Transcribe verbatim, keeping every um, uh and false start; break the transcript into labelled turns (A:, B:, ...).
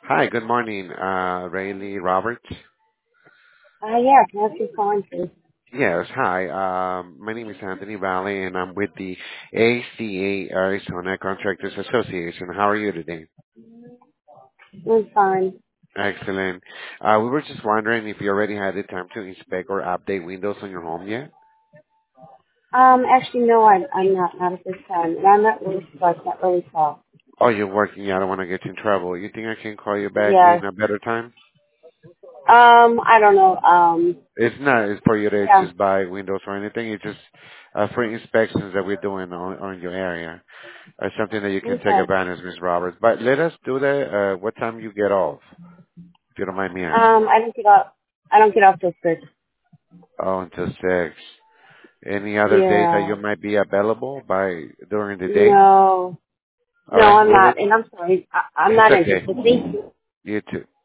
A: Hi, good morning, uh, Rayleigh Roberts.
B: Uh, yeah, can I ask you calling please?
A: Yes, hi. Um, my name is Anthony Valley, and I'm with the A C A Arizona Contractors Association. How are you today?
B: I'm fine.
A: Excellent. Uh, we were just wondering if you already had the time to inspect or update windows on your home yet?
B: Um, actually, no, I'm, I'm not, not at this time. And I'm at work, so I can't really talk.
A: Oh, you're working. I don't want to get you in trouble. You think I can call you back
B: Yes.
A: in a better time?
B: Um, I don't know. Um,
A: It's not. It's for you to
B: yeah.
A: just buy windows or anything. It's just uh, free inspections that we're doing on, on your area. Uh, something that you can take
B: Okay.
A: advantage, Miss Roberts. But let us do that. Uh, what time you get off, if you don't mind me asking?
B: Um, I don't get off, I don't get off till six.
A: Oh, until six. Any other days that
B: Yeah.
A: you might be available by during the day?
B: No.
A: All
B: No,
A: right.
B: I'm
A: Well, let,
B: not. And I'm sorry. I, I'm
A: it's
B: not
A: okay.
B: interested. Thank you.
A: You too.